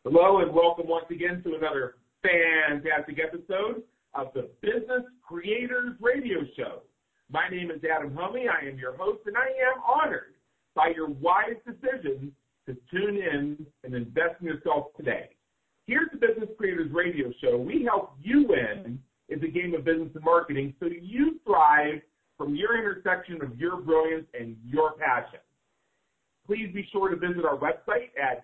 Hello and welcome once again to another fantastic episode of the Business Creators Radio Show. My name is Adam Homey. I am your host, and I am honored by your wise decision to tune in and invest in yourself today. Here at the Business Creators Radio Show, we help you win in the game of business and marketing so you thrive from your intersection of your brilliance and your passion. Please be sure to visit our website at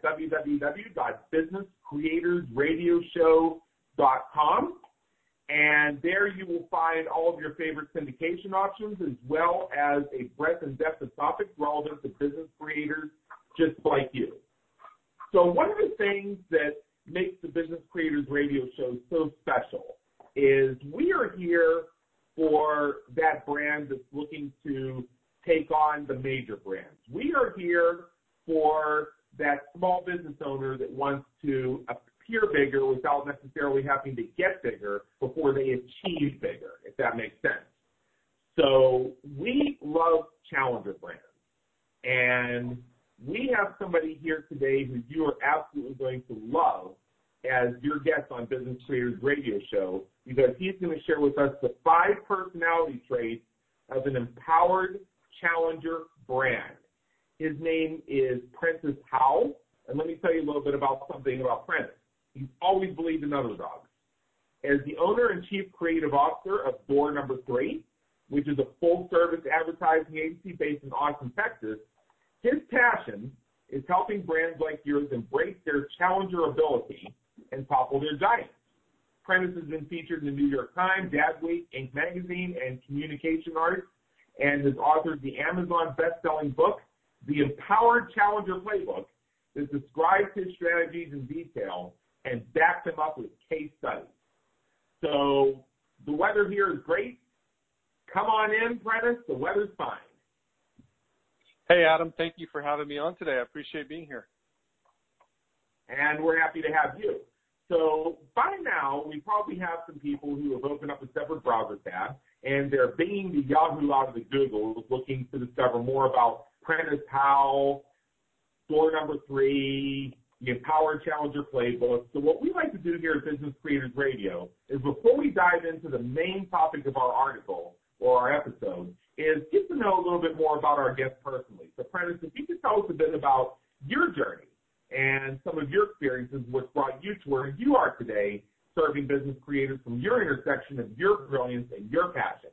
www.businesscreatorsradioshow.com, and there you will find all of your favorite syndication options as well as a breadth and depth of topics relevant to business creators just like you. So one of the things that makes the Business Creators Radio Show so special is we are here for that brand that's looking to take on the major brands. We are here for that small business owner that wants to appear bigger without necessarily having to get bigger before they achieve bigger, if that makes sense. So we love challenger brands. And we have somebody here today who you are absolutely going to love as your guest on Business Creators Radio Show, because he's going to share with us the 5 personality traits of an empowered challenger brand. His name is Prentice Howell, and let me tell you a little bit about something about Prentice. He's always believed in underdogs. As the owner and chief creative officer of Door Number 3, which is a full-service advertising agency based in Austin, Texas, his passion is helping brands like yours embrace their challenger ability and topple their giants. Prentice has been featured in the New York Times, Adweek, Inc. magazine, and Communication Arts, and has authored the Amazon best-selling book, The Empowered Challenger Playbook, that describes his strategies in detail and backs them up with case studies. So the weather here is great. Come on in, Prentice. The weather's fine. Hey, Adam. Thank you for having me on today. I appreciate being here. And we're happy to have you. So by now, we probably have some people who have opened up a separate browser tab, and they're banging the Yahoo out of the Google looking to discover more about Prentice Howell, Door Number 3, the Empowered Challenger Playbook. So what we like to do here at Business Creators Radio is before we dive into the main topic of our article or our episode is get to know a little bit more about our guest personally. So Prentice, if you could tell us a bit about your journey and some of your experiences, what brought you to where you are today, serving business creators from your intersection of your brilliance and your passion.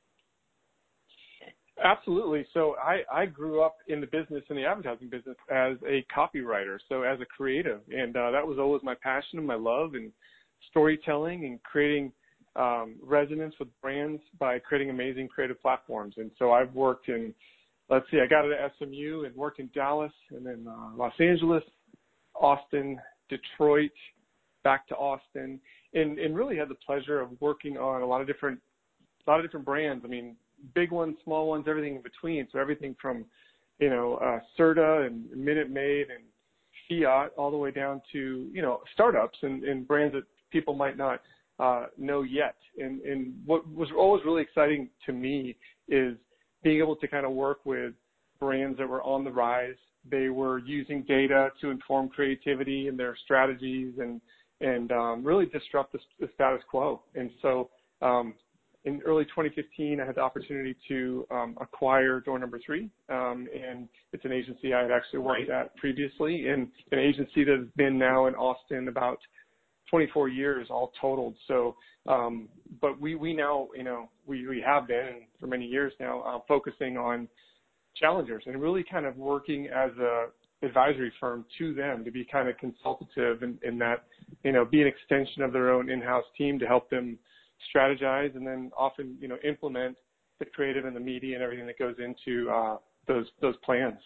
Absolutely. So I grew up in the business, in the advertising business, as a copywriter, so as a creative. And that was always my passion and my love, and storytelling and creating resonance with brands by creating amazing creative platforms. And so I've worked in, I got at SMU and worked in Dallas and then Los Angeles, Austin, Detroit, back to Austin, and really had the pleasure of working on a lot of different brands. I mean, big ones, small ones, everything in between. So everything from, Serta and Minute Maid and Fiat all the way down to, startups and brands that people might not know yet. And what was always really exciting to me is being able to kind of work with brands that were on the rise. They were using data to inform creativity and their strategies and really disrupt the status quo. And so in early 2015, I had the opportunity to acquire Door Number 3, and it's an agency I had actually worked at previously, and an agency that has been now in Austin about 24 years all totaled. So, but we now, we have been for many years now focusing on challengers and really kind of working as a advisory firm to them to be kind of consultative and that, be an extension of their own in-house team to help them strategize and then often, implement the creative and the media and everything that goes into those plans.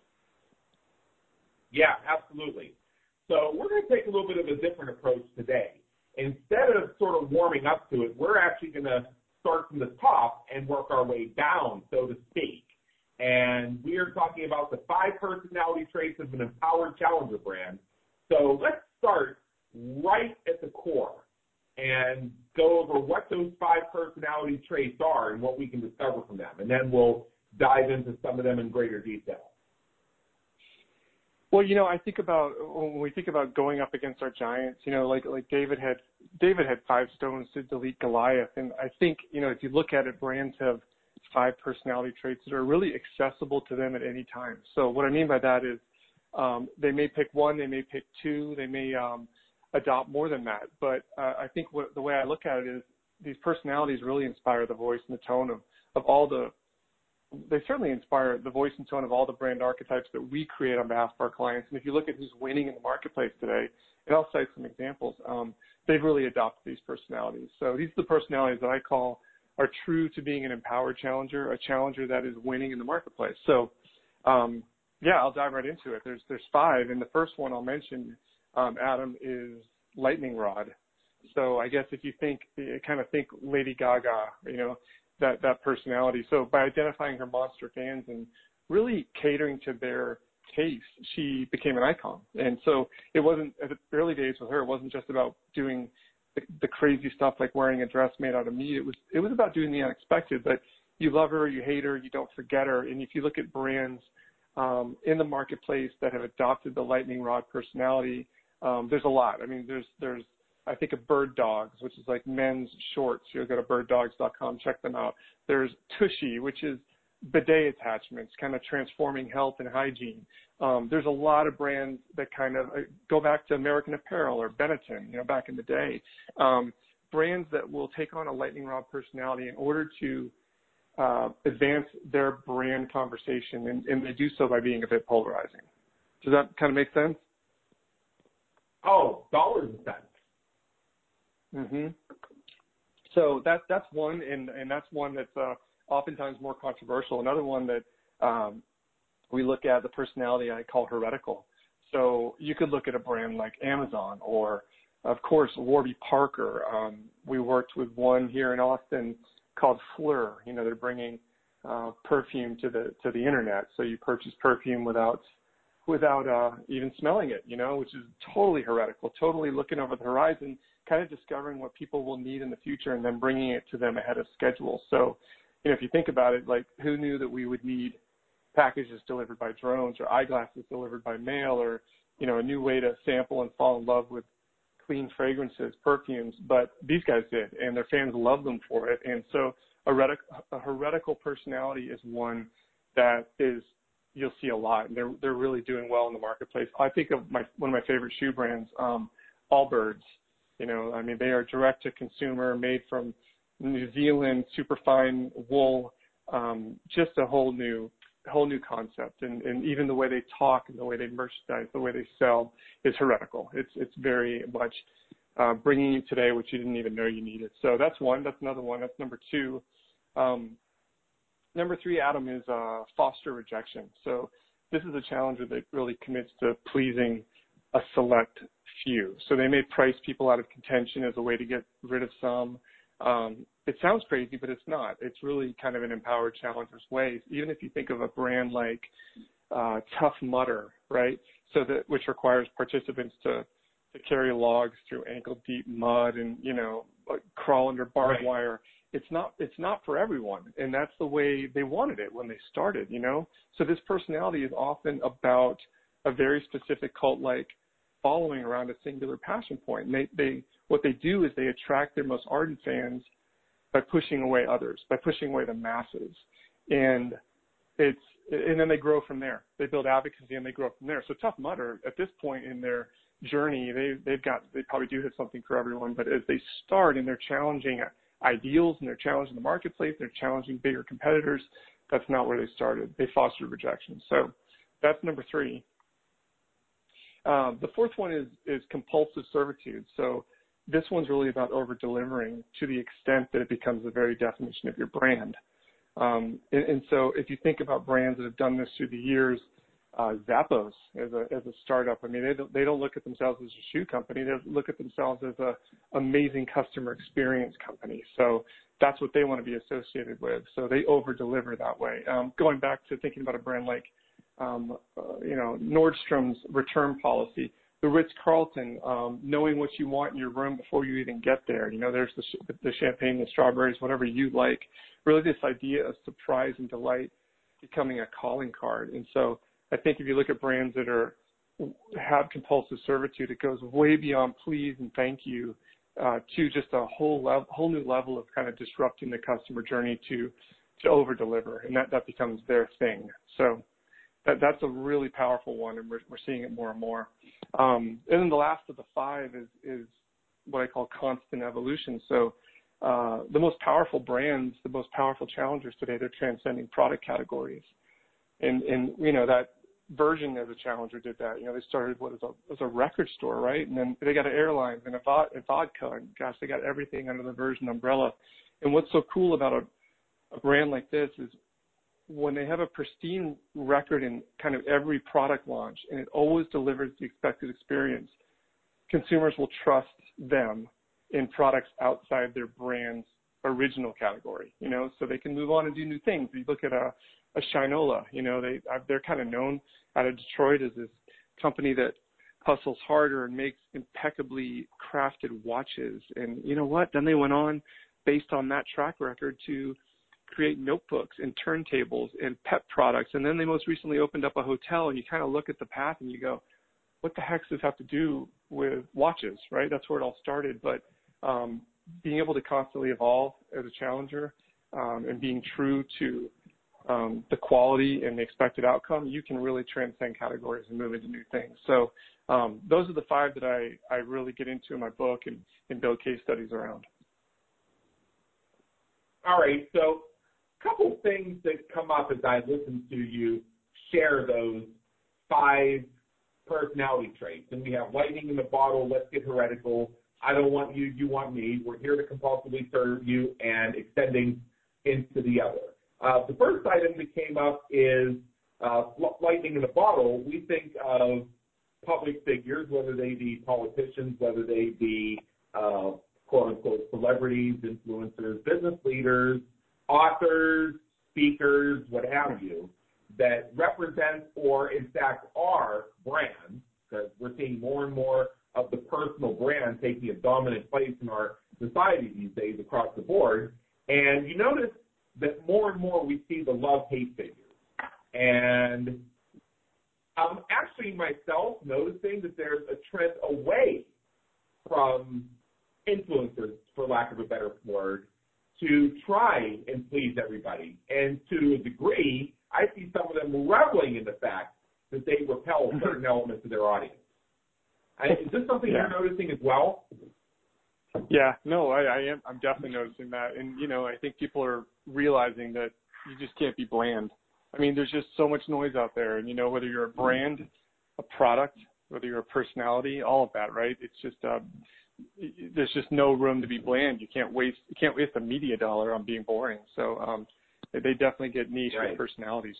Yeah, absolutely. So we're going to take a little bit of a different approach today. Instead of sort of warming up to it, we're actually going to start from the top and work our way down, so to speak. And we are talking about the 5 personality traits of an empowered challenger brand. So let's start right at the core and go over what those 5 personality traits are and what we can discover from them. And then we'll dive into some of them in greater detail. Well, I think about when we think about going up against our giants, like David had 5 stones to delete Goliath. And I think, if you look at it, brands have 5 personality traits that are really accessible to them at any time. So what I mean by that is they may pick 1, they may pick 2, they may adopt more than that. But I think the way I look at it is these personalities really inspire the voice and the tone of all they certainly inspire the voice and tone of all the brand archetypes that we create on behalf of our clients. And if you look at who's winning in the marketplace today, and I'll cite some examples, they've really adopted these personalities. So these are the personalities that I call are true to being an empowered challenger, a challenger that is winning in the marketplace. So, I'll dive right into it. There's 5, and the first one I'll mention, Adam, is lightning rod. So I guess if you think Lady Gaga, that personality. So by identifying her monster fans and really catering to their taste, she became an icon. And so it wasn't, at the early days with her, it wasn't just about doing the crazy stuff like wearing a dress made out of meat. It was about doing the unexpected, but you love her, you hate her, you don't forget her. And if you look at brands in the marketplace that have adopted the lightning rod personality, there's a lot. I mean, there's I think of Bird Dogs, which is like men's shorts. You'll go to birddogs.com, check them out. There's Tushy, which is bidet attachments, kind of transforming health and hygiene. There's a lot of brands that kind of go back to American Apparel or Benetton, back in the day. Brands that will take on a lightning rod personality in order to advance their brand conversation, and they do so by being a bit polarizing. Does that kind of make sense? Oh, dollars and cents. Mm-hmm. So that's one, and that's one that's oftentimes more controversial. Another one that we look at, the personality I call heretical. So you could look at a brand like Amazon or, of course, Warby Parker. We worked with one here in Austin called Fleur. They're bringing perfume to the internet. So you purchase perfume without even smelling it, which is totally heretical, totally looking over the horizon, kind of discovering what people will need in the future and then bringing it to them ahead of schedule. So, if you think about it, like who knew that we would need packages delivered by drones or eyeglasses delivered by mail or, a new way to sample and fall in love with clean fragrances, perfumes, but these guys did, and their fans love them for it. And so a heretical personality is one that you'll see a lot, and they're really doing well in the marketplace. I think of one of my favorite shoe brands, Allbirds. They are direct to consumer, made from New Zealand, superfine wool, just a whole new concept. And even the way they talk and the way they merchandise, the way they sell is heretical. It's very much bringing you today what you didn't even know you needed. So that's one. That's another one. That's number 2. Number 3, Adam, is foster rejection. So this is a challenger that really commits to pleasing a select few. So they may price people out of contention as a way to get rid of some. It sounds crazy, but it's not. It's really kind of an empowered challenger's way. Even if you think of a brand like Tough Mudder, right? Which requires participants to carry logs through ankle-deep mud and, crawl under barbed wire. It's not for everyone, and that's the way they wanted it when they started, So this personality is often about a very specific cult-like following around a singular passion point. And what they do is they attract their most ardent fans by pushing away others, by pushing away the masses. And then they grow from there. They build advocacy and they grow from there. So Tough Mudder, at this point in their journey, they probably do have something for everyone, but as they start and they're challenging ideals and they're challenging the marketplace, they're challenging bigger competitors, that's not where they started. They fostered rejection. So that's number 3. The 4th one is compulsive servitude. So this one's really about over-delivering to the extent that it becomes the very definition of your brand. And so if you think about brands that have done this through the years, Zappos as a startup, they don't look at themselves as a shoe company. They look at themselves as a amazing customer experience company. So that's what they want to be associated with. So they over-deliver that way. Going back to thinking about a brand like Nordstrom's return policy, the Ritz-Carlton, knowing what you want in your room before you even get there. There's the champagne, the strawberries, whatever you like. Really this idea of surprise and delight becoming a calling card. And so I think if you look at brands that are have compulsive servitude. It goes way beyond please and thank you to just a whole new level of kind of disrupting the customer journey to over deliver, and that becomes their thing. So that's a really powerful one, and we're seeing it more and more. And then the last of the 5 is what I call constant evolution. So the most powerful brands, the most powerful challengers today, they're transcending product categories. And that Virgin as a challenger did that. They started as a record store, right? And then they got an airline and a vodka, and gosh, they got everything under the Virgin umbrella. And what's so cool about a brand like this is when they have a pristine record in kind of every product launch, and it always delivers the expected experience, consumers will trust them in products outside their brand's original category, so they can move on and do new things. You look at a Shinola, they're kind of known out of Detroit as this company that hustles harder and makes impeccably crafted watches. And you know what? Then they went on, based on that track record, to create notebooks and turntables and pet products. And then they most recently opened up a hotel, and you kind of look at the path and you go, what the heck does this have to do with watches, right? That's where it all started. But being able to constantly evolve as a challenger and being true to the quality and the expected outcome, you can really transcend categories and move into new things. So those are the 5 that I really get into in my book and build case studies around. All right. So a couple things that come up as I listen to you share those 5 personality traits. And we have lightning in the bottle, let's get heretical, I don't want you, you want me, we're here to compulsively serve you, and extending into the other. The first item that came up is lightning in the bottle. We think of public figures, whether they be politicians, whether they be quote-unquote celebrities, influencers, business leaders, authors, speakers, what have you, that represent or, in fact, are brands, because we're seeing more and more of the personal brand taking a dominant place in our society these days across the board. And you notice that more and more we see the love-hate figures. And I'm actually myself noticing that there's a trend away from influencers, for lack of a better word, to try and please everybody. And to a degree, I see some of them reveling in the fact that they repel certain elements of their audience. Is this something you're noticing as well? Yeah, no, I am. I'm definitely noticing that. And, I think people are realizing that you just can't be bland. I mean, there's just so much noise out there. And, whether you're a brand, a product, whether you're a personality, all of that, right? It's just, there's just no room to be bland. You can't waste a media dollar on being boring. So they definitely get niche with personalities.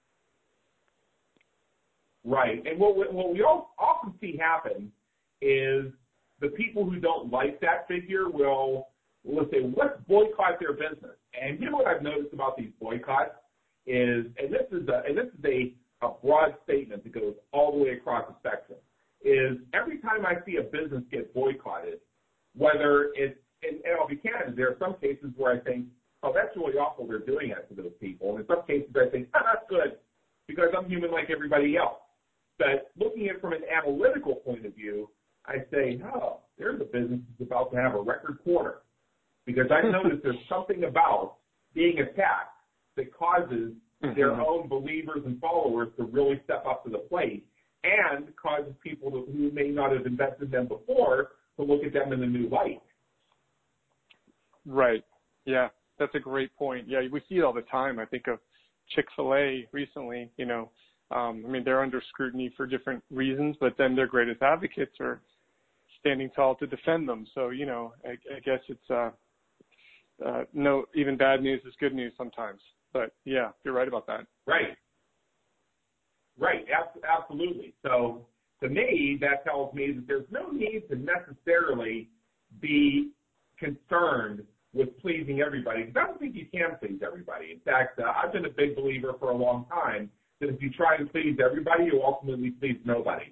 Right. And what we often see happen is the people who don't like that figure will say, let's boycott their business. And what I've noticed about these boycotts is, and this is a broad statement that goes all the way across the spectrum, is every time I see a business get boycotted, whether it's, and I'll be candid, there are some cases where I think, oh, that's really awful they're doing that to those people. And in some cases I think, that's good, because I'm human like everybody else. But looking at it from an analytical point of view, I say, there's a business that's about to have a record quarter. Because I noticed there's something about being attacked that causes their own believers and followers to really step up to the plate, and causes people who may not have invested in them before to look at them in a new light. Right. Yeah, that's a great point. Yeah, we see it all the time. I think of Chick-fil-A recently, they're under scrutiny for different reasons, but then their greatest advocates are standing tall to defend them. So, I guess it's no, even bad news is good news sometimes. But, yeah, you're right about that. Right. Right, absolutely. So, to me, that tells me that there's no need to necessarily be concerned with pleasing everybody, because I don't think you can please everybody. In fact, I've been a big believer for a long time that if you try to please everybody, you'll ultimately please nobody.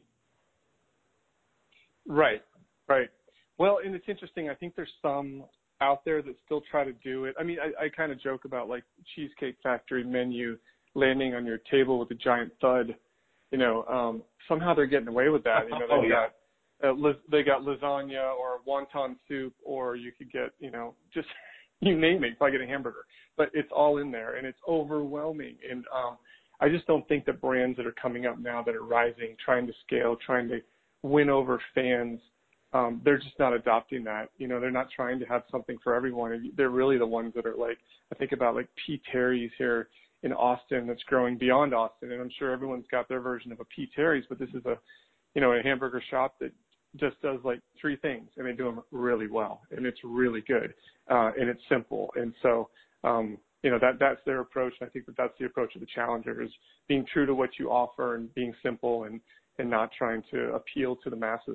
Right. Well, and it's interesting. I think there's some out there that still try to do it. I mean, I kind of joke about like Cheesecake Factory menu landing on your table with a giant thud. Somehow they're getting away with that. They got lasagna or wonton soup, or you could get, just you name it, you probably get a hamburger. But it's all in there, and it's overwhelming. And I just don't think that brands that are coming up now that are rising, trying to scale, trying to win over fans, they're just not adopting that. They're not trying to have something for everyone. And they're really the ones that are like, I think about like P. Terry's here in Austin that's growing beyond Austin. And I'm sure everyone's got their version of a P. Terry's, but this is a hamburger shop that just does like 3 things, and they do them really well, and it's really good, and it's simple. And so, that's their approach. And I think that's the approach of the challenger, is being true to what you offer and being simple and not trying to appeal to the masses.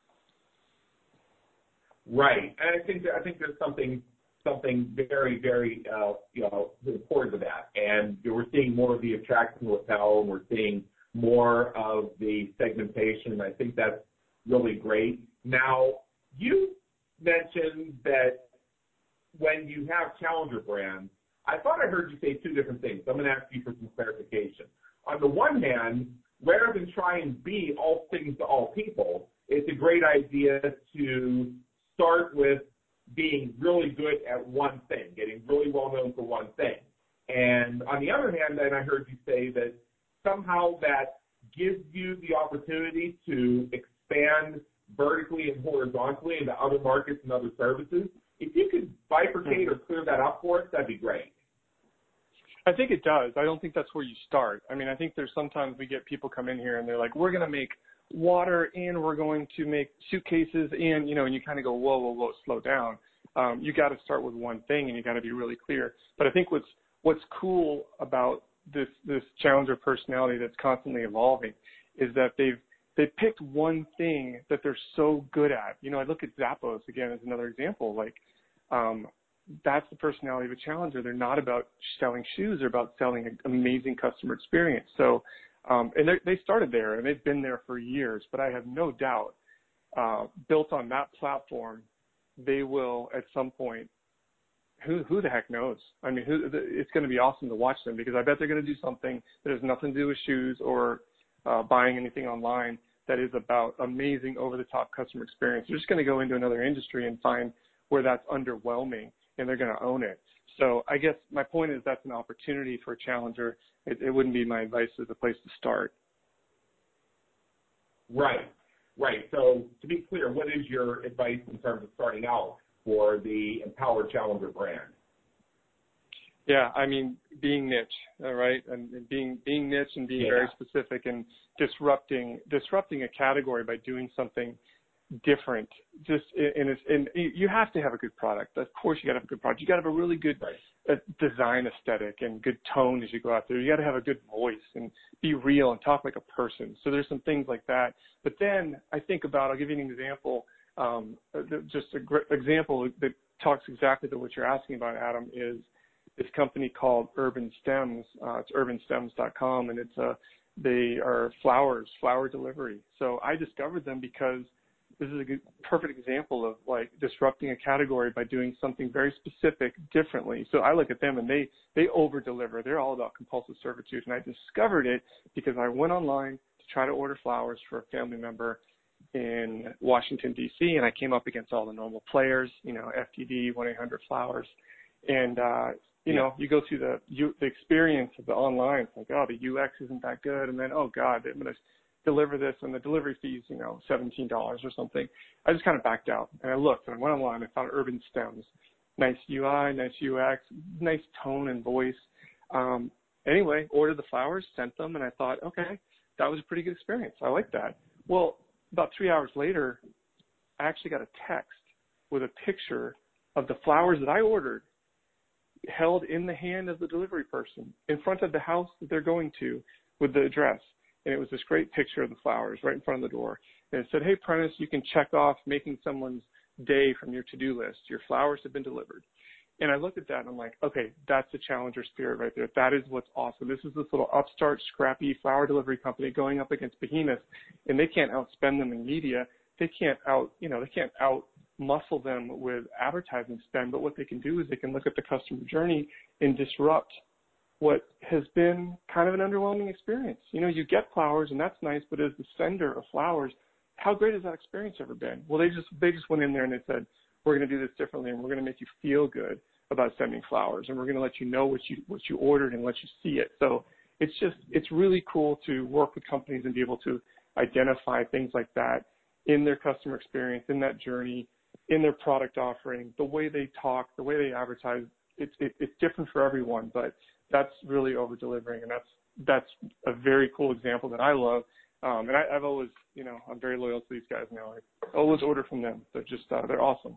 Right. And I think there's something very, very, important to that. And we're seeing more of the attraction lapel, and we're seeing more of the segmentation. I think that's really great. Now, you mentioned that when you have challenger brands, I thought I heard you say 2 different things. I'm going to ask you for some clarification. On the one hand, rather than try and be all things to all people, it's a great idea to start with being really good at one thing, getting really well known for one thing. And on the other hand, then I heard you say that somehow that gives you the opportunity to expand vertically and horizontally into other markets and other services. If you could bifurcate or clear that up for us, that'd be great. I think it does. I don't think that's where you start. I mean, I think there's sometimes we get people come in here and they're like, we're going to make water and we're going to make suitcases and, and you kind of go, whoa, slow down. You got to start with one thing and you got to be really clear. But I think what's cool about this challenger personality that's constantly evolving is that they picked one thing that they're so good at. I look at Zappos again as another example. Like, that's the personality of a challenger. They're not about selling shoes. They're about selling an amazing customer experience. So, and they started there and they've been there for years, but I have no doubt, built on that platform, they will at some point, who the heck knows? I mean, it's going to be awesome to watch them, because I bet they're going to do something that has nothing to do with shoes or buying anything online that is about amazing over-the-top customer experience. They're just going to go into another industry and find where that's underwhelming, and they're going to own it. So I guess my point is that's an opportunity for a challenger. It wouldn't be my advice as a place to start. Right. So to be clear, what is your advice in terms of starting out for the Empower Challenger brand? Yeah, I mean, being niche, all right, and being niche and being very specific and disrupting a category by doing something different. And you have to have a good product. Of course, you got to have a good product. You got to have a really good design aesthetic and good tone as you go out there. You got to have a good voice and be real and talk like a person. So there's some things like that. But then I think about, I'll give you an example. Just a great example that talks exactly to what you're asking about, Adam, is this company called Urban Stems. It's urbanstems.com, and they are flower delivery. So I discovered them because this is a perfect example of like disrupting a category by doing something very specific differently. So I look at them and they over deliver. They're all about compulsive servitude. And I discovered it because I went online to try to order flowers for a family member in Washington, D.C., and I came up against all the normal players, FTD, 1-800-Flowers. And, you go through the experience of the online. It's like, oh, the UX isn't that good. And then, oh, God, I'm going to deliver this, and the delivery fees, $17 or something. I just kind of backed out, and I looked, and I went online, and I found Urban Stems. Nice UI, nice UX, nice tone and voice. Anyway, ordered the flowers, sent them, and I thought, okay, that was a pretty good experience. I like that. Well, about 3 hours later, I actually got a text with a picture of the flowers that I ordered held in the hand of the delivery person in front of the house that they're going to with the address. And it was this great picture of the flowers right in front of the door. And it said, hey, Prentice, you can check off making someone's day from your to-do list. Your flowers have been delivered. And I looked at that and I'm like, okay, that's the challenger spirit right there. That is what's awesome. This is this little upstart, scrappy flower delivery company going up against behemoths, and they can't outspend them in media. They can't out-muscle them with advertising spend, but what they can do is they can look at the customer journey and disrupt what has been kind of an underwhelming experience. You know, you get flowers and that's nice, but as the sender of flowers, how great has that experience ever been? Well, they just went in there and they said, we're going to do this differently, and we're going to make you feel good about sending flowers, and we're going to let you know what you ordered and let you see it. So it's really cool to work with companies and be able to identify things like that in their customer experience, in that journey, in their product offering, the way they talk, the way they advertise. It's different for everyone, but that's really over delivering, and that's a very cool example that I love. And I've always, you know, I'm very loyal to these guys now. I always order from them. They're just they're awesome.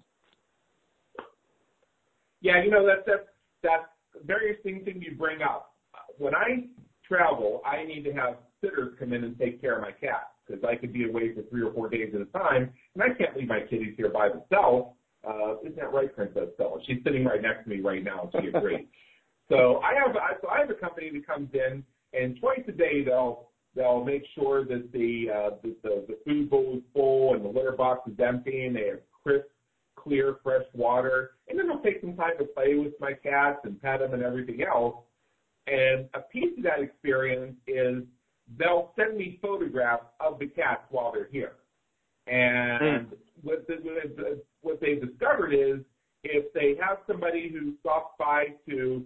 Yeah, you know, that's a very interesting thing you bring up. When I travel, I need to have sitters come in and take care of my cat because I could be away for 3 or 4 days at a time, and I can't leave my kitties here by themselves. Isn't that right, Princess Stella? She's sitting right next to me right now, and she agrees. So I have a company that comes in, and twice a day they'll make sure that the food bowl is full and the litter box is empty, and they have crisp, clear, fresh water. And then they'll take some time to play with my cats and pet them and everything else. And a piece of that experience is they'll send me photographs of the cats while they're here. And what they've discovered is if they have somebody who stops by to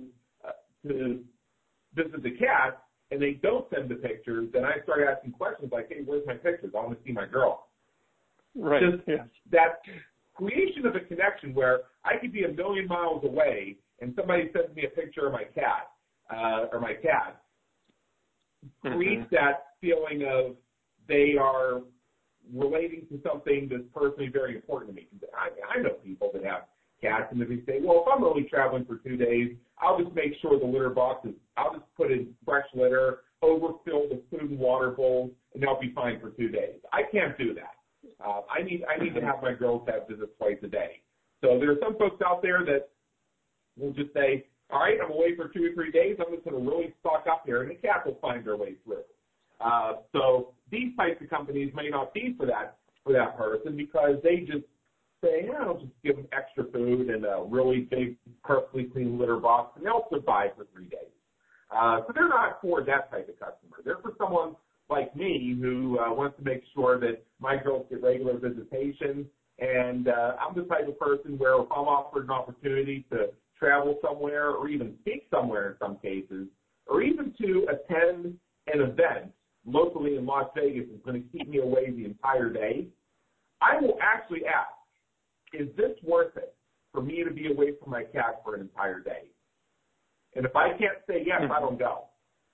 visit the cats and they don't send the pictures, then I start asking questions like, hey, where's my pictures? I want to see my girl. Right. Just that creation of a connection where I could be a million miles away and somebody sends me a picture of my cat or my cat, creates that feeling of they are relating to something that's personally very important to me. I know people that have cats, and if they say, well, if I'm only traveling for 2 days, I'll just make sure the litter box I'll just put in fresh litter, overfill the food and water bowls, and they'll be fine for 2 days. I can't do that. I need to have my girls have visits twice a day. So there are some folks out there that will just say, all right, I'm away for 2 or 3 days. I'm just going to really stock up here, and the cats will find their way through. So these types of companies may not be for that person because they just say, yeah, I'll just give them extra food and a really big, perfectly clean litter box, and they'll survive for 3 days. So they're not for that type of customer. They're for someone like me who wants to make sure that my girls get regular visitation. And I'm the type of person where if I'm offered an opportunity to travel somewhere or even speak somewhere in some cases, or even to attend an event locally in Las Vegas is going to keep me away the entire day, I will actually ask, is this worth it for me to be away from my cat for an entire day? And if I can't say yes, I don't go.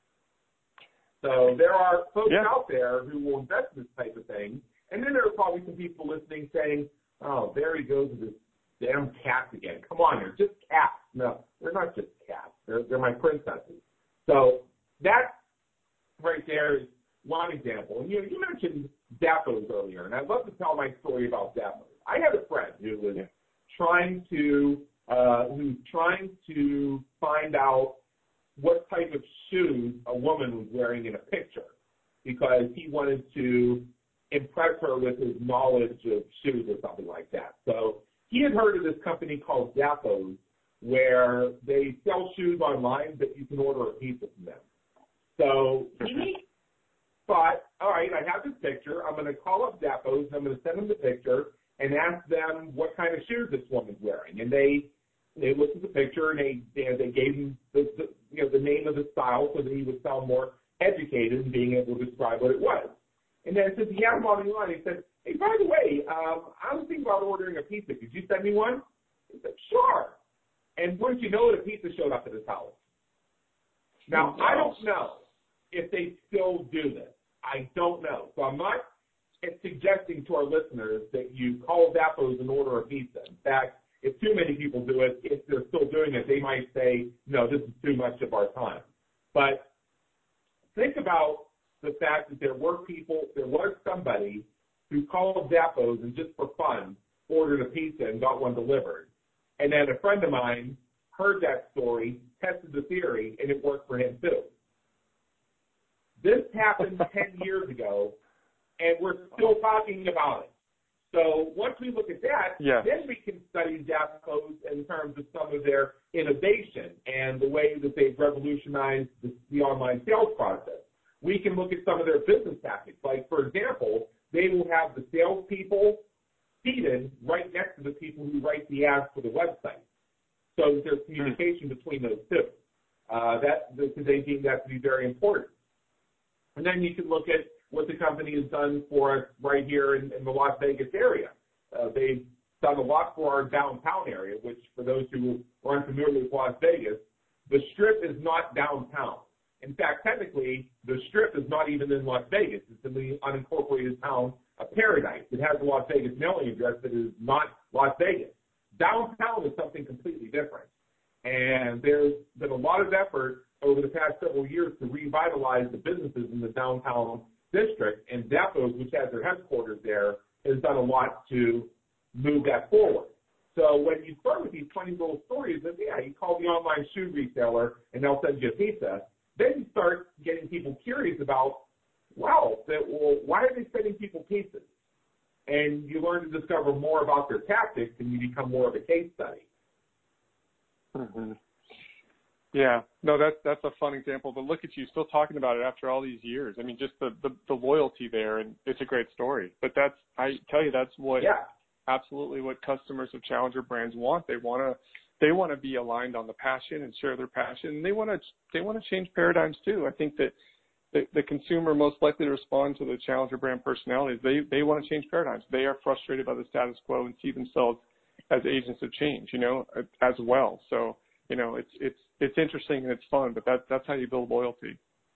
So there are folks out there who will invest in this type of thing, and then there are probably some people listening saying, oh, there he goes with this damn cats again. Come on, they're just cats. No, they're not just cats. They're my princesses. So that right there is one example. And you mentioned Zappos earlier, and I'd love to tell my story about Zappos. I had a friend who was trying to find out what type of shoes a woman was wearing in a picture because he wanted to impress her with his knowledge of shoes or something like that. So he had heard of this company called Zappos where they sell shoes online, but you can order a pizza from them. So he thought, all right, I have this picture. I'm going to call up Zappos, and I'm going to send them the picture and ask them what kind of shoes this woman's wearing. And they looked at the picture, and they gave him the name of the style so that he would sound more educated in being able to describe what it was. And then since he had him on the line, he said, hey, by the way, I was thinking about ordering a pizza. Could you send me one? He said, sure. And wouldn't you know it, a pizza showed up at his house. Now, I don't know if they still do this. I don't know. So I'm not suggesting to our listeners that you call Zappos and order a pizza. In fact, if too many people do it, if they're still doing it, they might say, no, this is too much of our time. But think about the fact that there was somebody who called Zappos and just for fun ordered a pizza and got one delivered. And then a friend of mine heard that story, tested the theory, and it worked for him too. This happened 10 years ago, and we're still talking about it. So once we look at that, yes. then we can study Zappos in terms of some of their innovation and the way that they've revolutionized the online sales process. We can look at some of their business tactics. Like, for example, they will have the salespeople seated right next to the people who write the ads for the website. So there's communication between those two. Because they deem that to be very important. And then you can look at what the company has done for us right here in the Las Vegas area. They've done a lot for our downtown area, which for those who are unfamiliar with Las Vegas, the Strip is not downtown. In fact, technically, the Strip is not even in Las Vegas. It's in the unincorporated town of Paradise. It has a Las Vegas mailing address that is not Las Vegas. Downtown is something completely different. And there's been a lot of effort over the past several years to revitalize the businesses in the downtown district, and Zappos, which has their headquarters there, has done a lot to move that forward. So when you start with these funny little stories of, yeah, you call the online shoe retailer and they'll send you a pizza, then you start getting people curious about, wow, why are they sending people pizzas? And you learn to discover more about their tactics, and you become more of a case study. Mm-hmm. Yeah, no, that's a fun example. But look at you, still talking about it after all these years. I mean, just the loyalty there, and it's a great story. But I tell you, that's what absolutely what customers of challenger brands want. They want to be aligned on the passion and share their passion. And they want to change paradigms too. I think that the consumer most likely to respond to the challenger brand personalities. They want to change paradigms. They are frustrated by the status quo and see themselves as agents of change, as well. So, it's interesting and it's fun, but that's how you build loyalty.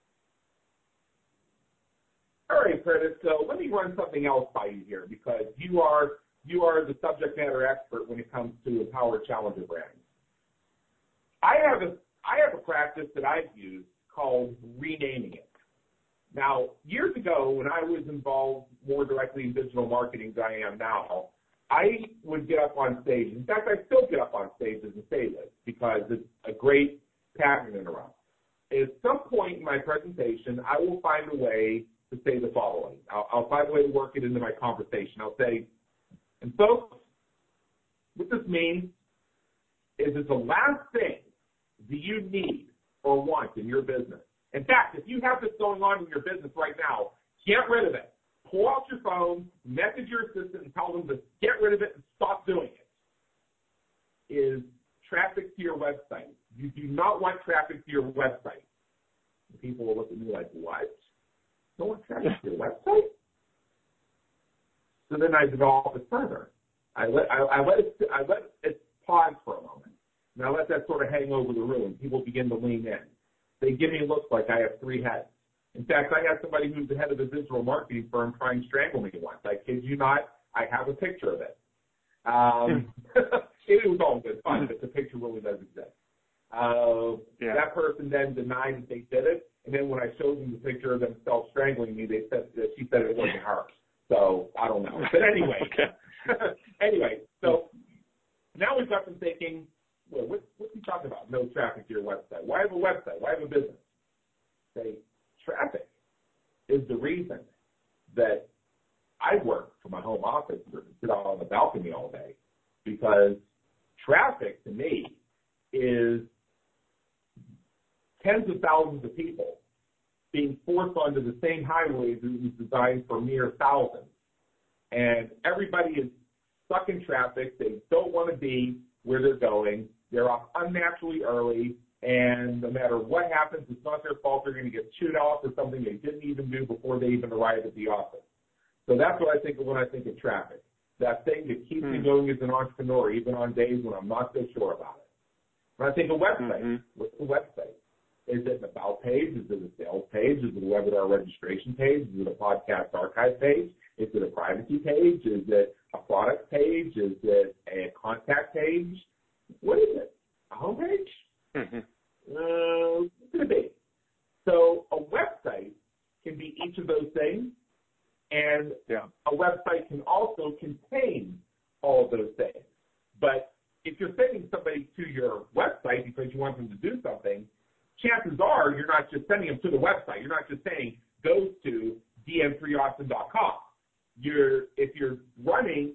All right, Curtis. So let me run something else by you here, because you are the subject matter expert when it comes to empower challenger brands. I have a practice that I've used called renaming it. Now, years ago, when I was involved more directly in digital marketing than I am now, I would get up on stage. In fact, I still get up on stages and say this because it's a great pattern interrupt. At some point in my presentation, I will find a way to say the following. I'll find a way to work it into my conversation. I'll say, and folks, what this means is it's the last thing that you need or want in your business. In fact, if you have this going on in your business right now, get rid of it. Pull out your phone, message your assistant, and tell them to get rid of it and stop doing it. Is traffic to your website. You do not want traffic to your website. People will look at me like, what? Don't want traffic to your website? So then I develop it further. I let it pause for a moment. And I let that sort of hang over the room. People begin to lean in. They give me looks like I have three heads. In fact, I had somebody who's the head of a digital marketing firm try and strangle me once. I kid you not, I have a picture of it. It was all good fun, but the picture really does exist. That person then denied that they did it, and then when I showed them the picture of themselves strangling me, she said it wasn't her. So I don't know. But anyway, so now we've got them thinking, well, what's he talking about? No traffic to your website. Why have a website? Why have a business? Say, traffic is the reason that I work from my home office or sit out on the balcony all day, because traffic to me is tens of thousands of people being forced onto the same highway that was designed for mere thousands. And everybody is stuck in traffic. They don't want to be where they're going. They're off unnaturally early. And no matter what happens, it's not their fault. They're going to get chewed out for something they didn't even do before they even arrived at the office. So that's what I think of when I think of traffic. That thing that keeps me going as an entrepreneur, even on days when I'm not so sure about it. When I think of website, what's the website? Is it an about page? Is it a sales page? Is it a webinar registration page? Is it a podcast archive page? Is it a privacy page? Is it a product page? Is it a contact page? What is it? A home page? What could it be? So a website can be each of those things, and a website can also contain all of those things. But if you're sending somebody to your website because you want them to do something, chances are you're not just sending them to the website. You're not just saying, go to dm3austin.com. If you're running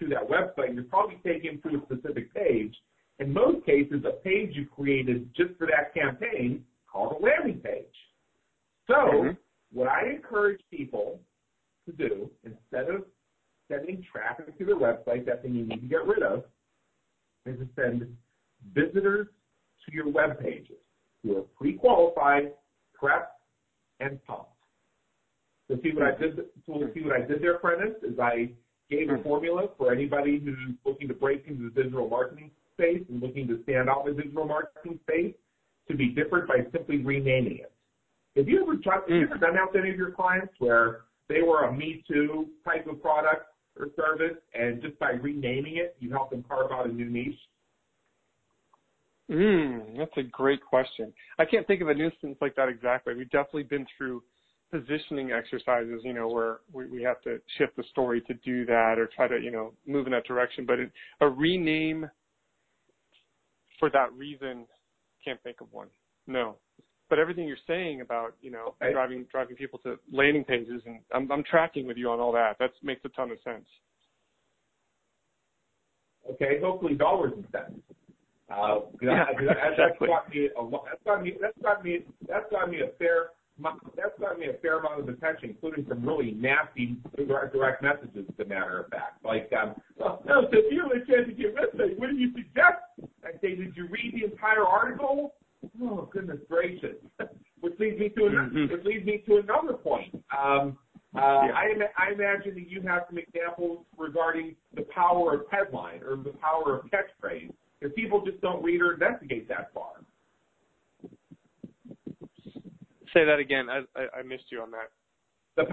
to that website, you're probably taken to a specific page. In most cases, a page you created just for that campaign called a landing page. So what I encourage people to do, instead of sending traffic to their website, that thing you need to get rid of, is to send visitors to your web pages who are pre-qualified, prepped, and pumped. So see what I did. There, Prentice, is I gave a formula for anybody who's looking to break into the digital marketing space and looking to stand out in the digital marketing space to be different by simply renaming it. Have you ever done that with any of your clients where they were a Me Too type of product or service, and just by renaming it, you help them carve out a new niche? That's a great question. I can't think of an instance like that exactly. We've definitely been through positioning exercises, where we have to shift the story to do that or try to, move in that direction. But a rename for that reason, can't think of one. No. But everything you're saying about, driving people to landing pages, and I'm tracking with you on all that. That makes a ton of sense. Okay, hopefully dollars and cents. That's got me a fair amount of attention, including some really nasty direct messages, as a matter of fact. Like, so if you have a chance to get website, what do you suggest? I say, did you read the entire article? Oh, goodness gracious. Which leads me to another point. I imagine that you have some examples regarding the power of headline or the power of catchphrase, because people just don't read or investigate that far. Say that again. I missed you on that. I'm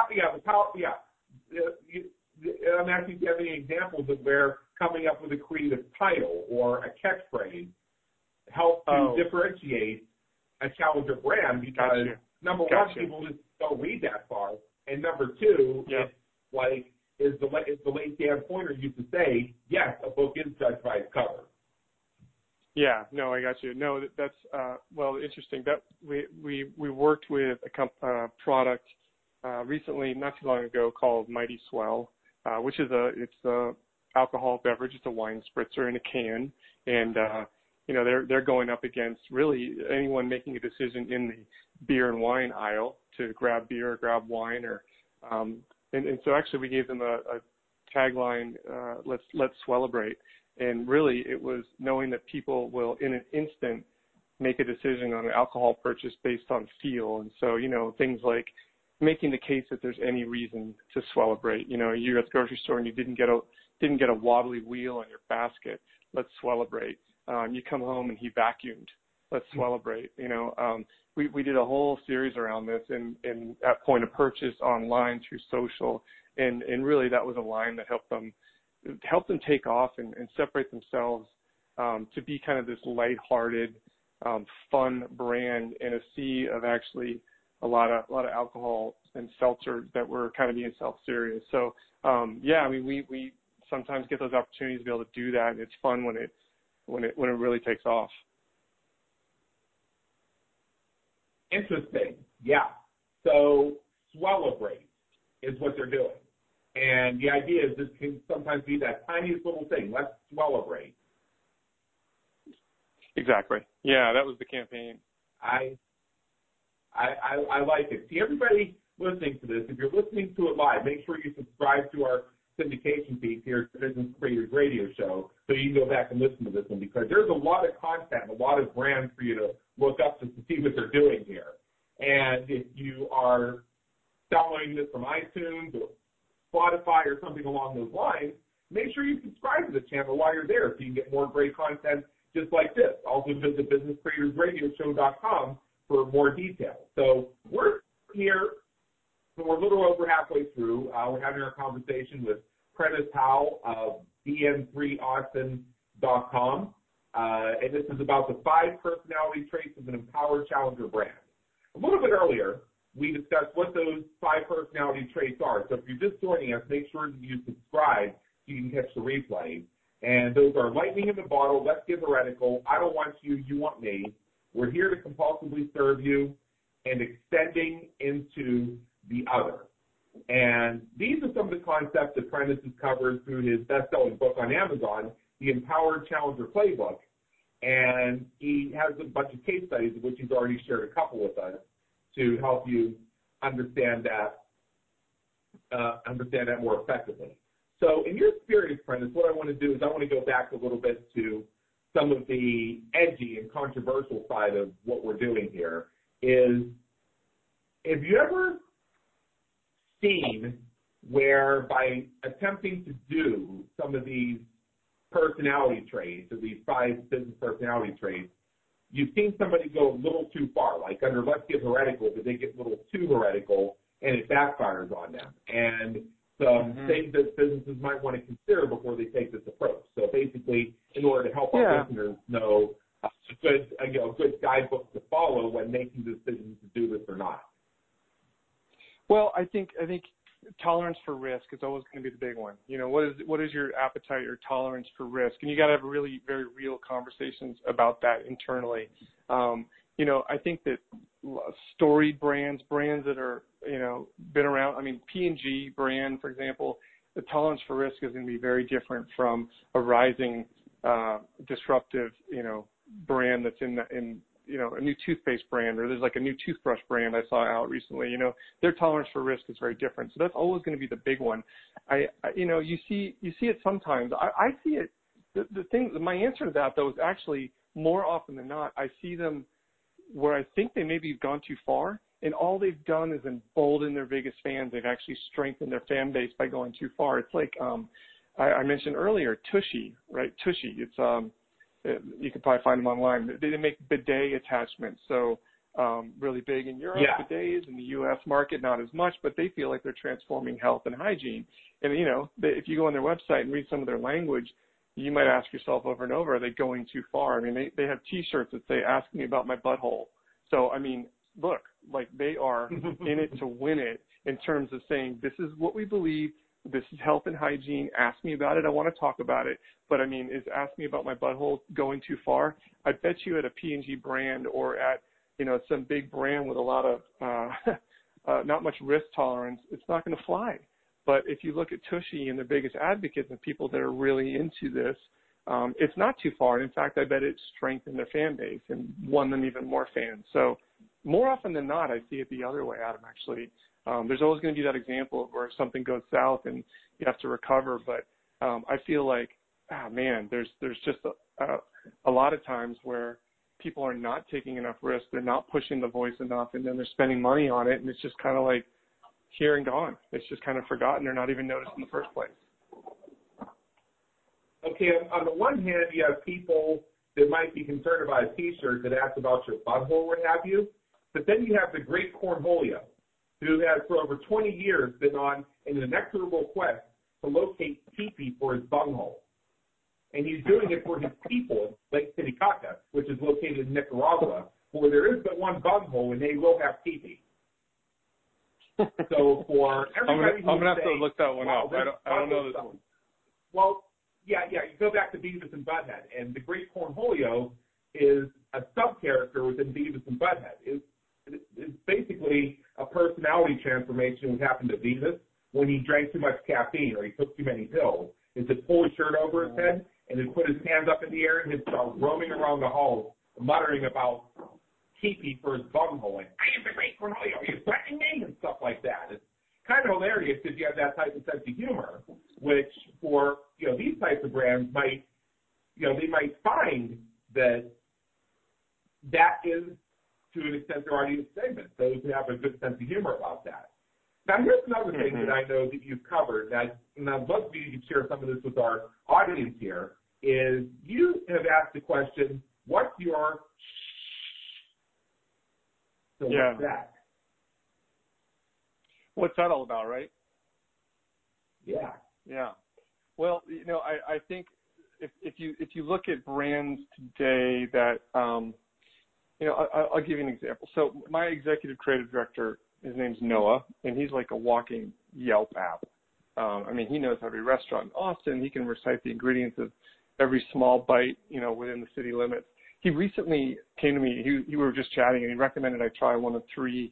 asking if you have any examples of where coming up with a creative title or a catchphrase helps to differentiate a challenger brand, because number one, people just don't read that far, and number two, it's like is the late Dan Pointer used to say, yes, a book is judged by its cover. Yeah, no, I got you. No, that's interesting. That we worked with a product recently, not too long ago, called Mighty Swell, which is it's a alcohol beverage. It's a wine spritzer in a can, and they're going up against really anyone making a decision in the beer and wine aisle to grab beer, or grab wine, or and so actually we gave them a tagline, let's celebrate. And really, it was knowing that people will, in an instant, make a decision on an alcohol purchase based on feel. And so, things like making the case that there's any reason to celebrate. You're at the grocery store and you didn't get a wobbly wheel on your basket. Let's celebrate. You come home and he vacuumed. Let's celebrate. We did a whole series around this and at point of purchase, online, through social, and really that was a line that helped them take off and separate themselves to be kind of this lighthearted, fun brand in a sea of actually a lot of alcohol and seltzer that were kind of being self-serious. So we sometimes get those opportunities to be able to do that, and it's fun when it really takes off. Interesting. Yeah. So celebrate is what they're doing. And the idea is this can sometimes be that tiniest little thing. Let's celebrate. Exactly. Yeah, that was the campaign. I like it. See, everybody listening to this, if you're listening to it live, make sure you subscribe to our syndication feed here at the Business Creators Radio Show so you can go back and listen to this one, because there's a lot of content, a lot of brands for you to look up to see what they're doing here. And if you are downloading this from iTunes or Spotify or something along those lines, make sure you subscribe to the channel while you're there so you can get more great content just like this. Also visit BusinessCreatorsRadioShow.com for more details. So we're here, so we're a little over halfway through. We're having our conversation with Prentice Howell of BN3Austin.com, and this is about the 5 personality traits of an empowered challenger brand. A little bit earlier, we discussed what those 5 personality traits are. So if you're just joining us, make sure that you subscribe so you can catch the replay. And those are lightning in the bottle, let's get heretical, I don't want you, you want me. We're here to compulsively serve you, and extending into the other. And these are some of the concepts that Prentice has covered through his best-selling book on Amazon, The Empowered Challenger Playbook. And he has a bunch of case studies, of which he's already shared a couple with us, to help you understand that more effectively. So in your experience, Prentice, what I want to do is I want to go back a little bit to some of the edgy and controversial side of what we're doing here. Is, have you ever seen where by attempting to do some of these personality traits, or these 5 business personality traits, you've seen somebody go a little too far, like under Let's Get Heretical, but they get a little too heretical and it backfires on them. And some things that businesses might want to consider before they take this approach. So basically, in order to help our listeners know a good guidebook to follow when making decisions to do this or not. Well, I think tolerance for risk is always going to be the big one. You know, what is your appetite or tolerance for risk? And you got to have really very real conversations about that internally. You know, I think that storied brands that are, you know, been around. I mean, P&G brand, for example, the tolerance for risk is going to be very different from a rising disruptive, you know, brand that's in you know, a new toothpaste brand, or there's like a new toothbrush brand I saw out recently. You know, their tolerance for risk is very different. So that's always going to be the big one. You know, you see it sometimes. I see it. The thing, my answer to that though is actually more often than not, I see them where I think they maybe have gone too far, and all they've done is embolden their biggest fans. They've actually strengthened their fan base by going too far. It's like I mentioned earlier, Tushy, right? Tushy. It's you can probably find them online. They make bidet attachments, so really big in Europe. Yeah. Bidets in the U.S. market, not as much, but they feel like they're transforming health and hygiene. And you know, if you go on their website and read some of their language, you might ask yourself over and over, are they going too far? I mean, they have T-shirts that say, "Ask me about my butthole." So I mean, look, like they are in it to win it in terms of saying, this is what we believe. This is health and hygiene. Ask me about it. I want to talk about it. But I mean, is ask me about my butthole going too far? I bet you at a P&G brand or at, you know, some big brand with a lot of not much risk tolerance, it's not going to fly. But if you look at Tushy and the biggest advocates and people that are really into this, it's not too far. And in fact, I bet it strengthened their fan base and won them even more fans. So more often than not, I see it the other way, Adam, actually. There's always going to be that example of where something goes south and you have to recover. But I feel like, man, there's just a lot of times where people are not taking enough risk. They're not pushing the voice enough, and then they're spending money on it, and it's just kind of like here and gone. It's just kind of forgotten. They're not even noticed in the first place. Okay, on the one hand, you have people that might be concerned about a T-shirt that asks about your butthole, what have you. But then you have the great Cornholio, who has for over 20 years been on an inexorable quest to locate pee-pee for his bunghole. And he's doing it for his people, Lake Titicaca, which is located in Nicaragua, where there is but one bunghole and they will have pee-pee. So for everybody I'm going to have to look that one up. I don't know this one. Well, yeah, you go back to Beavis and Butthead, and the great Cornholio is a sub-character within Beavis and Butthead. It's basically a personality transformation that happened to Beavis when he drank too much caffeine or he took too many pills. Is to pull his shirt over his head and then put his hands up in the air and he'd start roaming around the halls, muttering about pee-pee for his bunghole and, "I am the great Cornholio, you're threatening me," and stuff like that. It's kind of hilarious because you have that type of sense of humor, which for, you know, these types of brands might, you know, they might find that is, to an extent, their audience segment. Those who have a good sense of humor about that. Now, here's another thing that I know that you've covered, and I'd love for you to share some of this with our audience here, is you have asked the question, what's your So what's that? What's that all about, right? Yeah. Yeah. Well, you know, I think if you look at brands today that, you know, I'll give you an example. So my executive creative director, his name's Noah, and he's like a walking Yelp app. I mean, he knows every restaurant in Austin. He can recite the ingredients of every small bite, you know, within the city limits. He recently came to me. We were just chatting, and he recommended I try one of 3